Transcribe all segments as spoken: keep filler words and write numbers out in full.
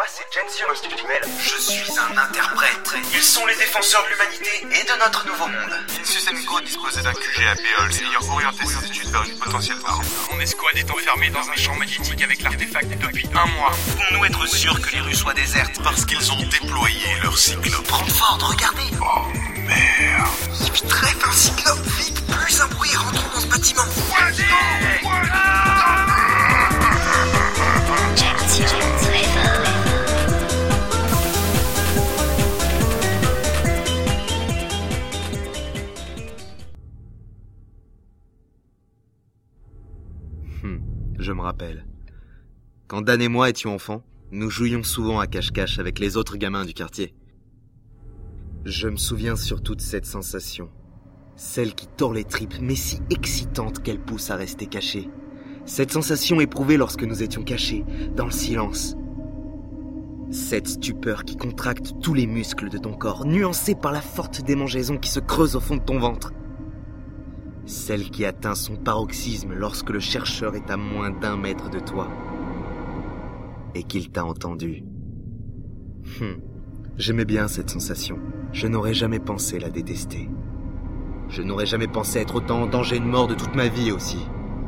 c'est Jensi Instituel. Je suis un interprète. Ils sont les défenseurs de l'humanité et de notre nouveau monde. Insus and Co disposait d'un Q G à Péole ayant orienté ses études vers une potentielle arme. Mon escouade est enfermée dans un champ magnétique avec l'artefact depuis un mois. Pouvons-nous être sûrs que les rues soient désertes? Parce qu'ils ont déployé leur cyclope. Brandford, regardez. Oh merde. Il vit très un cyclope. Vite, plus un bruit, rentrons dans ce bâtiment. Hmm, je me rappelle. Quand Dan et moi étions enfants, nous jouions souvent à cache-cache avec les autres gamins du quartier. Je me souviens surtout de cette sensation. Celle qui tord les tripes, mais si excitante qu'elle pousse à rester caché. Cette sensation éprouvée lorsque nous étions cachés, dans le silence. Cette stupeur qui contracte tous les muscles de ton corps, nuancée par la forte démangeaison qui se creuse au fond de ton ventre. Celle qui atteint son paroxysme lorsque le chercheur est à moins d'un mètre de toi. Et qu'il t'a entendu. Hum, j'aimais bien cette sensation. Je n'aurais jamais pensé la détester. Je n'aurais jamais pensé être autant en danger de mort de toute ma vie aussi.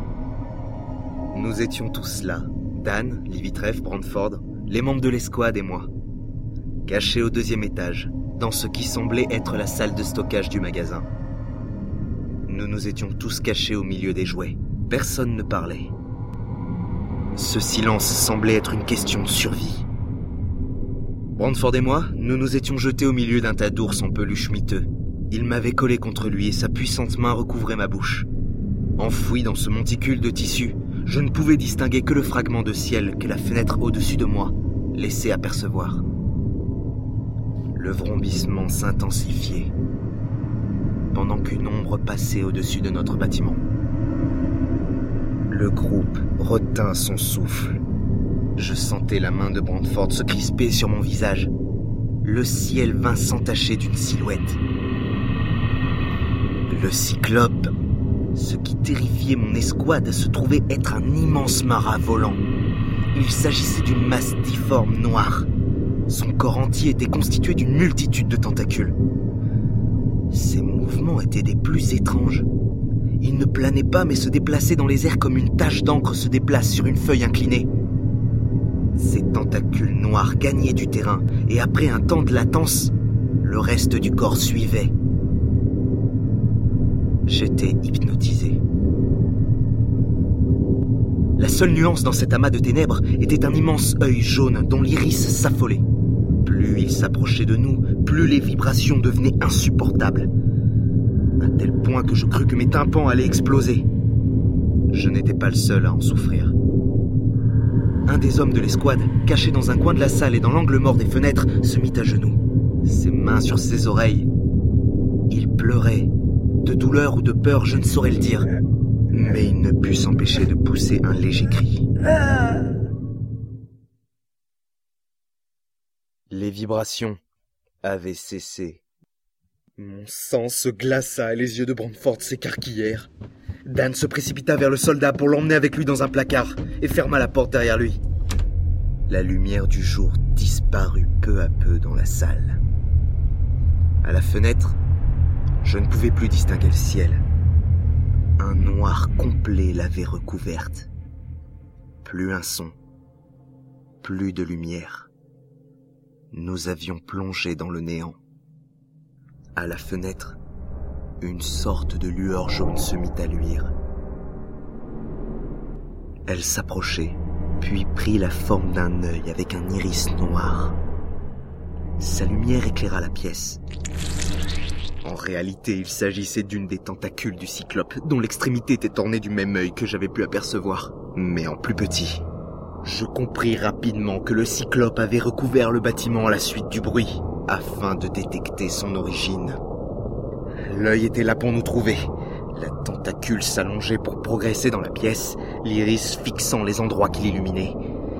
Nous étions tous là. Dan, Livitreff, Brandford, les membres de l'escouade et moi. Cachés au deuxième étage, dans ce qui semblait être la salle de stockage du magasin. Nous nous étions tous cachés au milieu des jouets. Personne ne parlait. Ce silence semblait être une question de survie. Brandford et moi, nous nous étions jetés au milieu d'un tas d'ours en peluche miteux. Il m'avait collé contre lui et sa puissante main recouvrait ma bouche. Enfoui dans ce monticule de tissu, je ne pouvais distinguer que le fragment de ciel que la fenêtre au-dessus de moi laissait apercevoir. Le vrombissement s'intensifiait, pendant qu'une ombre passait au-dessus de notre bâtiment. Le groupe retint son souffle. Je sentais la main de Brandford se crisper sur mon visage. Le ciel vint s'entacher d'une silhouette. Le cyclope, ce qui terrifiait mon escouade, se trouvait être un immense marat volant. Il s'agissait d'une masse difforme noire. Son corps entier était constitué d'une multitude de tentacules. Ses mouvements étaient des plus étranges. Il ne planait pas mais se déplaçait dans les airs comme une tache d'encre se déplace sur une feuille inclinée. Ces tentacules noirs gagnaient du terrain et après un temps de latence, le reste du corps suivait. J'étais hypnotisé. La seule nuance dans cet amas de ténèbres était un immense œil jaune dont l'iris s'affolait. Plus il s'approchait de nous, plus les vibrations devenaient insupportables. À tel point que je crus que mes tympans allaient exploser. Je n'étais pas le seul à en souffrir. Un des hommes de l'escouade, caché dans un coin de la salle et dans l'angle mort des fenêtres, se mit à genoux. Ses mains sur ses oreilles. Il pleurait. De douleur ou de peur, je ne saurais le dire. Mais il ne put s'empêcher de pousser un léger cri. Les vibrations avaient cessé. Mon sang se glaça et les yeux de Brandford s'écarquillèrent. Dan se précipita vers le soldat pour l'emmener avec lui dans un placard et ferma la porte derrière lui. La lumière du jour disparut peu à peu dans la salle. À la fenêtre, je ne pouvais plus distinguer le ciel. Un noir complet l'avait recouverte. Plus un son, plus de lumière. Nous avions plongé dans le néant. À la fenêtre, une sorte de lueur jaune se mit à luire. Elle s'approchait, puis prit la forme d'un œil avec un iris noir. Sa lumière éclaira la pièce. En réalité, il s'agissait d'une des tentacules du cyclope, dont l'extrémité était ornée du même œil que j'avais pu apercevoir, mais en plus petit. Je compris rapidement que le cyclope avait recouvert le bâtiment à la suite du bruit, afin de détecter son origine. L'œil était là pour nous trouver. La tentacule s'allongeait pour progresser dans la pièce, l'iris fixant les endroits qui l'illuminaient.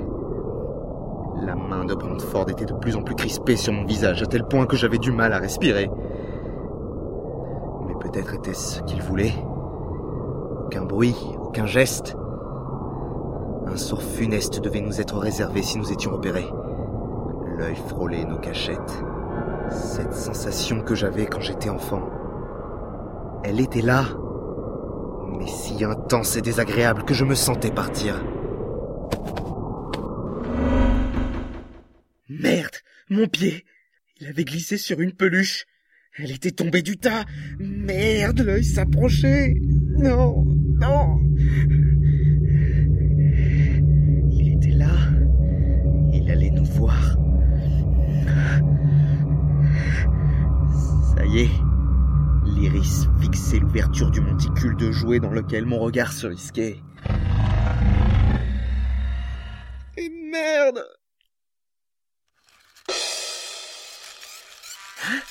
La main de Brandford était de plus en plus crispée sur mon visage, à tel point que j'avais du mal à respirer. Mais peut-être était-ce ce qu'il voulait. Aucun bruit, aucun geste. Un sort funeste devait nous être réservé si nous étions repérés. L'œil frôlait nos cachettes. Cette sensation que j'avais quand j'étais enfant. Elle était là, mais si intense et désagréable que je me sentais partir. Merde, mon pied! Il avait glissé sur une peluche. Elle était tombée du tas. Merde, l'œil s'approchait. Non, non. Il était là. Il allait nous voir. Ça y est. L'iris fixait l'ouverture du monticule de jouet dans lequel mon regard se risquait. Et merde! Hein?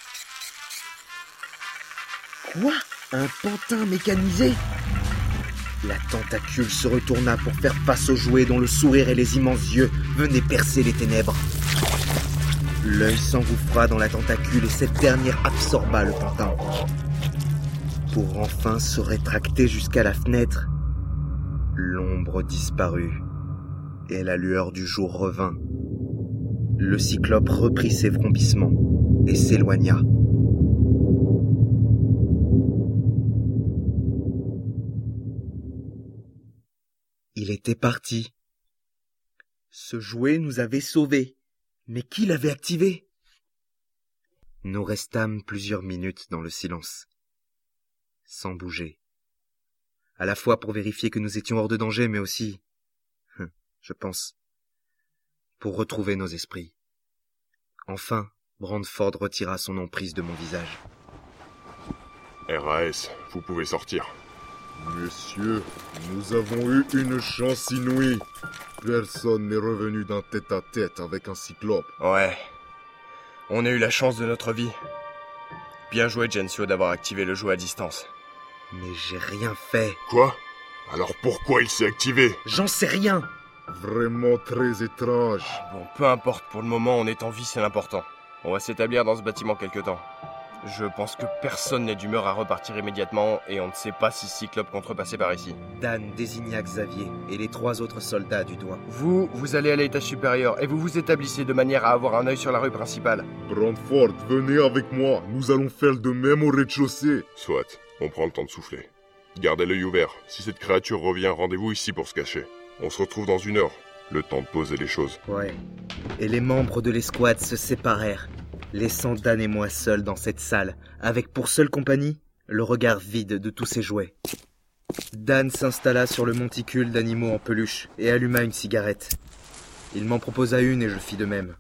Quoi? Un pantin mécanisé? La tentacule se retourna pour faire face au jouet dont le sourire et les immenses yeux venaient percer les ténèbres. L'œil s'engouffra dans la tentacule et cette dernière absorba le pantin. Pour enfin se rétracter jusqu'à la fenêtre, l'ombre disparut et la lueur du jour revint. Le cyclope reprit ses vrombissements et s'éloigna. Il était parti. Ce jouet nous avait sauvés. Mais qui l'avait activé? Nous restâmes plusieurs minutes dans le silence, sans bouger. À la fois pour vérifier que nous étions hors de danger, mais aussi, je pense, pour retrouver nos esprits. Enfin, Brandford retira son emprise de mon visage. R A S, vous pouvez sortir. Messieurs, nous avons eu une chance inouïe. Personne n'est revenu d'un tête-à-tête avec un cyclope. Ouais. On a eu la chance de notre vie. Bien joué, Gensio, d'avoir activé le jouet à distance. Mais j'ai rien fait. Quoi? Alors pourquoi il s'est activé? J'en sais rien. Vraiment très étrange. Bon, peu importe, pour le moment, on est en vie, c'est l'important. On va s'établir dans ce bâtiment quelque temps. Je pense que personne n'est d'humeur à repartir immédiatement et on ne sait pas si Cyclope compte repasser par ici. Dan désigna Xavier et les trois autres soldats du doigt. Vous, vous allez à l'étage supérieur et vous vous établissez de manière à avoir un œil sur la rue principale. Brandford, venez avec moi. Nous allons faire de même au rez-de-chaussée. Soit, on prend le temps de souffler. Gardez l'œil ouvert. Si cette créature revient, rendez-vous ici pour se cacher. On se retrouve dans une heure. Le temps de poser les choses. Ouais. Et les membres de l'escouade se séparèrent, laissant Dan et moi seuls dans cette salle, avec pour seule compagnie le regard vide de tous ses jouets. Dan s'installa sur le monticule d'animaux en peluche et alluma une cigarette. Il m'en proposa une et je fis de même.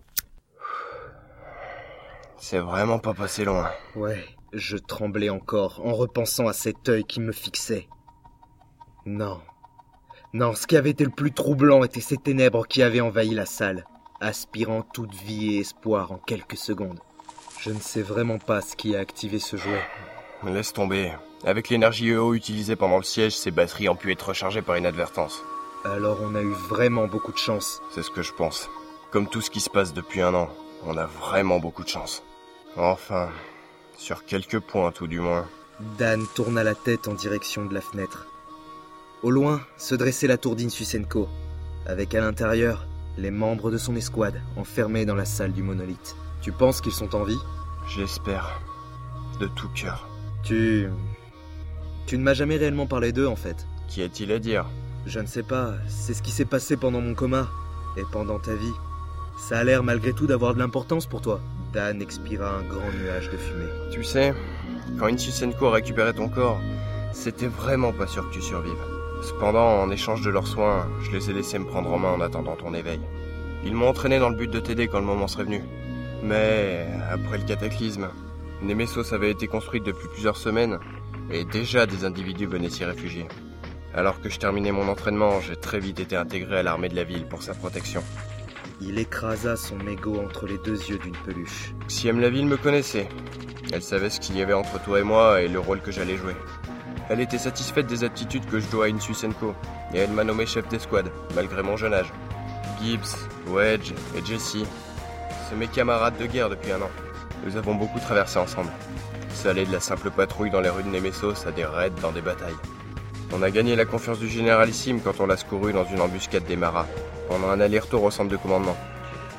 C'est vraiment pas passé loin. Ouais, je tremblais encore en repensant à cet œil qui me fixait. Non. Non, ce qui avait été le plus troublant était ces ténèbres qui avaient envahi la salle, aspirant toute vie et espoir en quelques secondes. Je ne sais vraiment pas ce qui a activé ce jouet. Laisse tomber. Avec l'énergie E O utilisée pendant le siège, ces batteries ont pu être rechargées par inadvertance. Alors on a eu vraiment beaucoup de chance. C'est ce que je pense. Comme tout ce qui se passe depuis un an, on a vraiment beaucoup de chance. Enfin, sur quelques points tout du moins. Dan tourna la tête en direction de la fenêtre. Au loin se dressait la tour d'Insusenko, avec à l'intérieur les membres de son escouade enfermés dans la salle du monolithe. Tu penses qu'ils sont en vie? J'espère. De tout cœur. Tu... Tu ne m'as jamais réellement parlé d'eux, en fait. Qu'y a-t-il à dire? Je ne sais pas, c'est ce qui s'est passé pendant mon coma, et pendant ta vie. Ça a l'air malgré tout d'avoir de l'importance pour toi. Dan expira un grand nuage de fumée. Tu sais, quand Insusenko a récupéré ton corps, c'était vraiment pas sûr que tu survives. Cependant, en échange de leurs soins, je les ai laissés me prendre en main en attendant ton éveil. Ils m'ont entraîné dans le but de t'aider quand le moment serait venu. Mais, après le cataclysme, Nemesos avait été construite depuis plusieurs semaines, et déjà des individus venaient s'y réfugier. Alors que je terminais mon entraînement, j'ai très vite été intégré à l'armée de la ville pour sa protection. Il écrasa son mégot entre les deux yeux d'une peluche. Xième la ville me connaissait. Elle savait ce qu'il y avait entre toi et moi et le rôle que j'allais jouer. Elle était satisfaite des aptitudes que je dois à Insusenko, et elle m'a nommé chef d'escouade, malgré mon jeune âge. Gibbs, Wedge et Jesse, c'est mes camarades de guerre depuis un an. Nous avons beaucoup traversé ensemble. Ça allait de la simple patrouille dans les rues de Nemesos à des raids dans des batailles. On a gagné la confiance du généralissime quand on l'a secouru dans une embuscade des Maras, pendant un aller-retour au centre de commandement.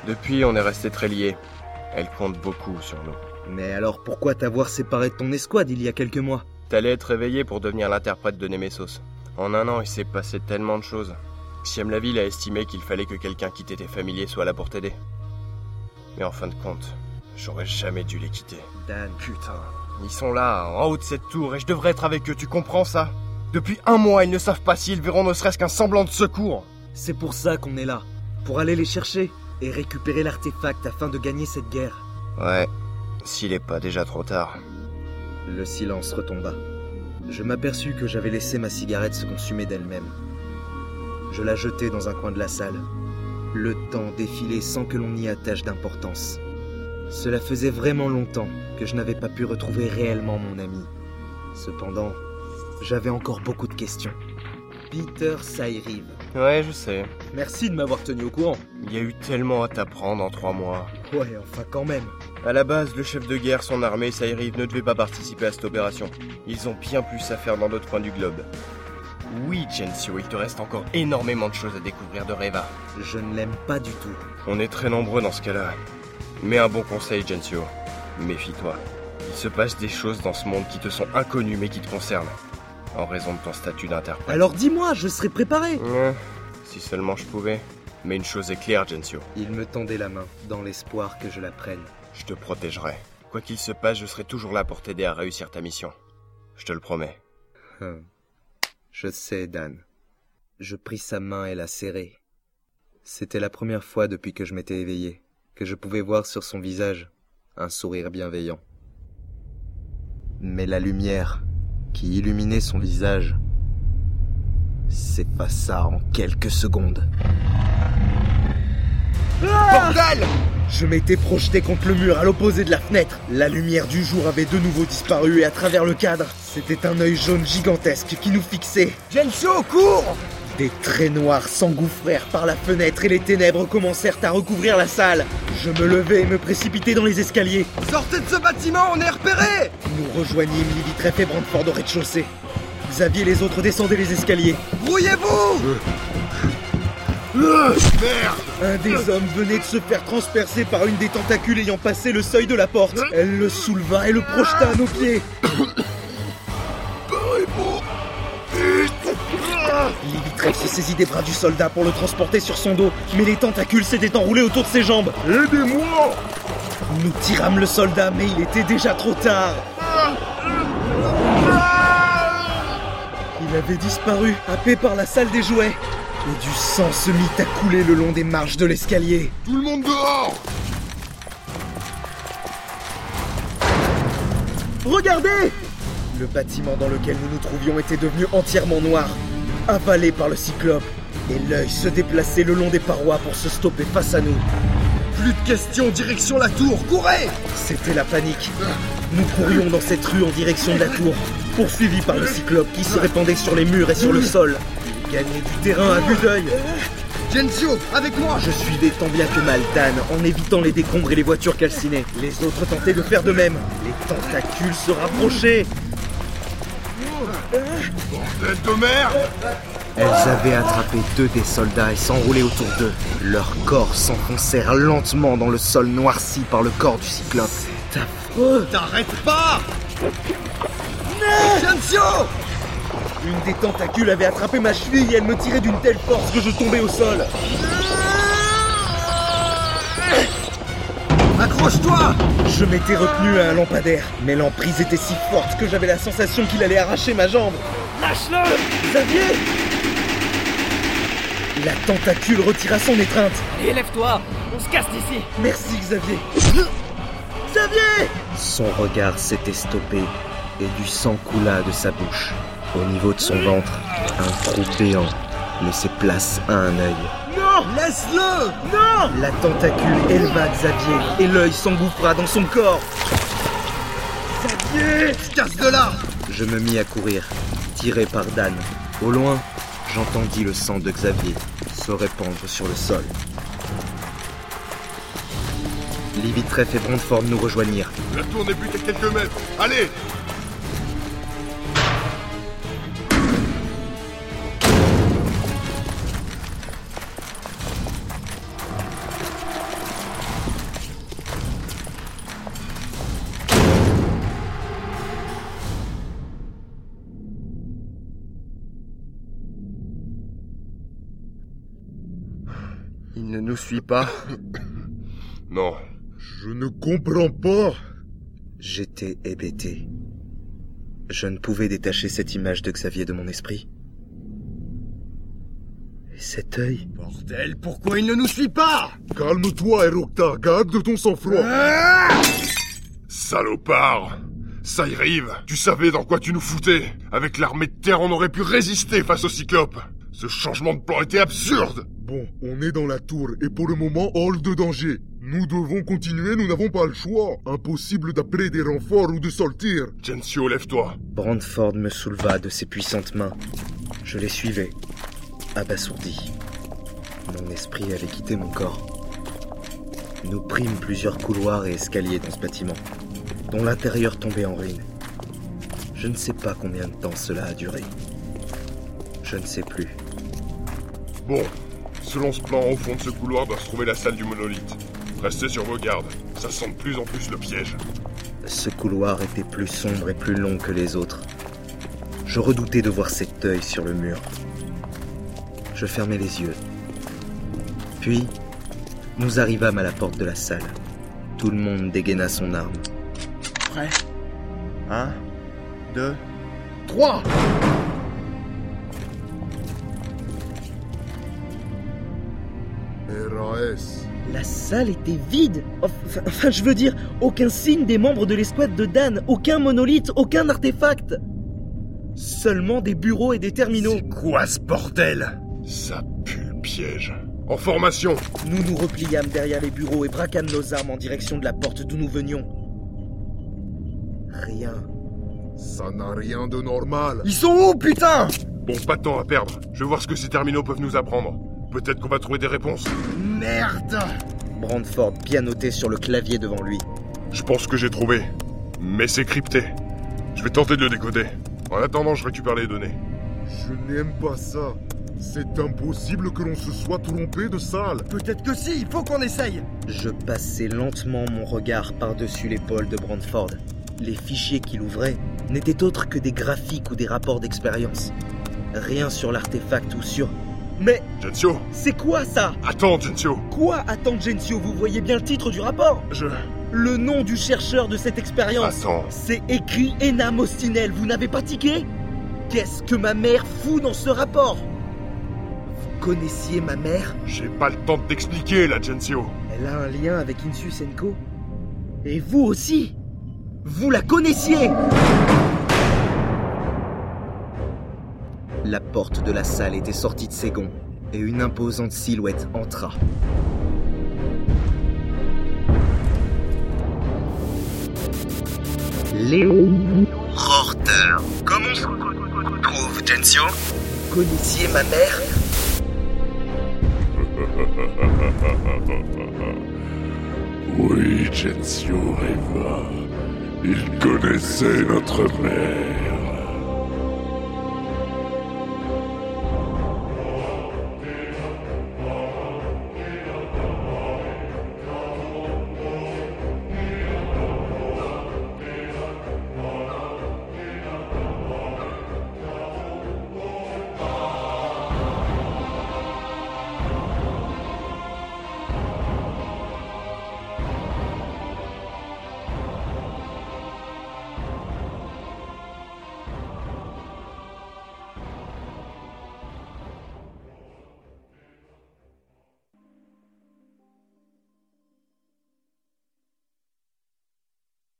Depuis, on est restés très liés. Elle compte beaucoup sur nous. Mais alors pourquoi t'avoir séparé de ton escouade il y a quelques mois? T'allais être réveillé pour devenir l'interprète de Nemesos. En un an, il s'est passé tellement de choses. Xiamlaville a estimé qu'il fallait que quelqu'un qui t'était familier soit là pour t'aider. Mais en fin de compte, j'aurais jamais dû les quitter. Dan, Putain, ils sont là, en haut de cette tour, et je devrais être avec eux, tu comprends ça? Depuis un mois, ils ne savent pas s'ils verront ne serait-ce qu'un semblant de secours. c'est pour ça qu'on est là. Pour aller les chercher et récupérer l'artefact afin de gagner cette guerre. Ouais, s'il est pas déjà trop tard. Le silence retomba. Je m'aperçus que j'avais laissé ma cigarette se consumer d'elle-même. Je la jetai dans un coin de la salle. Le temps défilait sans que l'on y attache d'importance. Cela faisait vraiment longtemps que je n'avais pas pu retrouver réellement mon ami. Cependant, j'avais encore beaucoup de questions. Peter Sairiv. Ouais, je sais. Merci de m'avoir tenu au courant. Il y a eu tellement à t'apprendre en trois mois. Ouais, enfin quand même. À la base, le chef de guerre, son armée, Sairiv, ne devait pas participer à cette opération. Ils ont bien plus à faire dans d'autres coins du globe. Oui, Gensio, il te reste encore énormément de choses à découvrir de Reva. Je ne l'aime pas du tout. On est très nombreux dans ce cas-là. Mais un bon conseil, Gensio. Méfie-toi. Il se passe des choses dans ce monde qui te sont inconnues mais qui te concernent. En raison de ton statut d'interprète. Alors dis-moi, je serai préparé. Ouais, si seulement je pouvais. Mais une chose est claire, Gensio. Il me tendait la main, dans l'espoir que je la prenne. Je te protégerai. Quoi qu'il se passe, je serai toujours là pour t'aider à réussir ta mission. Je te le promets. Hum. Je sais, Dan. Je pris sa main et la serrai. C'était la première fois depuis que je m'étais éveillé, que je pouvais voir sur son visage un sourire bienveillant. Mais la lumière qui illuminait son visage s'effaça en quelques secondes. Bordel! Je m'étais projeté contre le mur à l'opposé de la fenêtre. La lumière du jour avait de nouveau disparu et à travers le cadre, c'était un œil jaune gigantesque qui nous fixait. Gensio, cours! Des traits noirs s'engouffrèrent par la fenêtre et les ténèbres commencèrent à recouvrir la salle. Je me levai et me précipitai dans les escaliers. Sortez de ce bâtiment, on est repérés! Nous rejoignîmes Livitreff et Brandford au rez-de-chaussée. Xavier et les autres descendaient les escaliers. Brouillez-vous! Merde! Un des hommes venait de se faire transpercer par une des tentacules ayant passé le seuil de la porte. Elle le souleva et le projeta à nos pieds. Livitreff se saisit des bras du soldat pour le transporter sur son dos, mais les tentacules s'étaient enroulés autour de ses jambes. Aidez-moi! Nous tirâmes le soldat, mais il était déjà trop tard. Il avait disparu, happé par la salle des jouets. Et du sang se mit à couler le long des marches de l'escalier. Tout le monde dehors! Regardez! Le bâtiment dans lequel nous nous trouvions était devenu entièrement noir, avalé par le cyclope, et l'œil se déplaçait le long des parois pour se stopper face à nous. Plus de questions, direction la tour, courez! C'était la panique. Nous courions dans cette rue en direction de la tour, poursuivis par le cyclope qui se répandait sur les murs et sur le sol. Il gagnait du terrain à vue d'œil. Gensio, avec moi! Je suivais tant bien que mal Dan en évitant les décombres et les voitures calcinées. Les autres tentaient de faire de même. Les tentacules se rapprochaient. Bordel de merde! Elles avaient attrapé deux des soldats et s'enroulaient autour d'eux. Leurs corps s'enfoncèrent lentement dans le sol noirci par le corps du cyclope. C'est affreux! T'arrêtes pas! Gensio! Une des tentacules avait attrapé ma cheville et elle me tirait d'une telle force que je tombais au sol. Accroche-toi! Je m'étais retenu à un lampadaire, mais l'emprise était si forte que j'avais la sensation qu'il allait arracher ma jambe. Lâche-le! Xavier! La tentacule retira son étreinte. Élève-toi, on se casse d'ici. Merci Xavier. Xavier! Son regard s'était stoppé et du sang coula de sa bouche. Au niveau de son ventre, un trou béant laissait place à un œil. Non! Laisse-le! Non! La tentacule éleva Xavier et l'œil s'engouffra dans son corps. Xavier! Casse de là! Je me mis à courir, tiré par Dan. Au loin, j'entendis le sang de Xavier se répandre sur le sol. Livitreff et Brandford nous rejoignirent. La tour n'est plus qu'à quelques mètres. Allez! nous suit pas? Non. Je ne comprends pas. J'étais hébété. Je ne pouvais détacher cette image de Xavier de mon esprit. Et cet œil... Bordel, pourquoi il ne nous suit pas? Calme-toi, Erocta, garde ton sang-froid. Ah! Salopard! Saïrive, tu savais dans quoi tu nous foutais. Avec l'armée de terre, on aurait pu résister face aux cyclopes. Ce changement de plan était absurde. Bon, on est dans la tour et pour le moment hors de danger. Nous devons continuer, nous n'avons pas le choix. Impossible d'appeler des renforts ou de sortir. Gensio, lève-toi. Brandford me souleva de ses puissantes mains. Je les suivais, abasourdi. Mon esprit avait quitté mon corps. Nous prîmes plusieurs couloirs et escaliers dans ce bâtiment, dont l'intérieur tombait en ruine. Je ne sais pas combien de temps cela a duré. Je ne sais plus. Bon, selon ce plan, au fond de ce couloir doit se trouver la salle du monolithe. Restez sur vos gardes, ça sent de plus en plus le piège. Ce couloir était plus sombre et plus long que les autres. Je redoutais de voir cet œil sur le mur. Je fermai les yeux. Puis, nous arrivâmes à la porte de la salle. Tout le monde dégaina son arme. Prêt? Un, deux, trois! R A S. La salle était vide. Enfin, enfin, je veux dire, aucun signe des membres de l'escouade de Dan, aucun monolithe, aucun artefact. Seulement des bureaux et des terminaux. C'est quoi ce bordel? Ça pue le piège. En formation! Nous nous repliâmes derrière les bureaux et braquâmes nos armes en direction de la porte d'où nous venions. Rien. Ça n'a rien de normal. Ils sont où, putain? Bon, pas de temps à perdre. Je vais voir ce que ces terminaux peuvent nous apprendre. Peut-être qu'on va trouver des réponses. Merde! Brandford pianotait sur le clavier devant lui. Je pense que j'ai trouvé. Mais c'est crypté. Je vais tenter de le décoder. En attendant, je récupère les données. Je n'aime pas ça. C'est impossible que l'on se soit trompé de salle. Peut-être que si, il faut qu'on essaye. Je passai lentement mon regard par-dessus l'épaule de Brandford. Les fichiers qu'il ouvrait n'étaient autres que des graphiques ou des rapports d'expérience. Rien sur l'artefact ou sur... Mais Gensio! c'est quoi ça? Attends, Gensio! Quoi attends, Gensio? Vous voyez bien le titre du rapport? Je... Le nom du chercheur de cette expérience. Attends. C'est écrit Enam Ostinel, vous n'avez pas tiqué? Qu'est-ce que ma mère fout dans ce rapport? Vous connaissiez ma mère? J'ai pas le temps de t'expliquer, là, Gensio. Elle a un lien avec Insu Senko. Et vous aussi? Vous la connaissiez? La porte de la salle était sortie de ses gonds et une imposante silhouette entra. Léon Rorter. Comment se trouve, Gensio? Vous connaissiez ma mère? Oui, Gensio Reva. Il connaissait notre mère.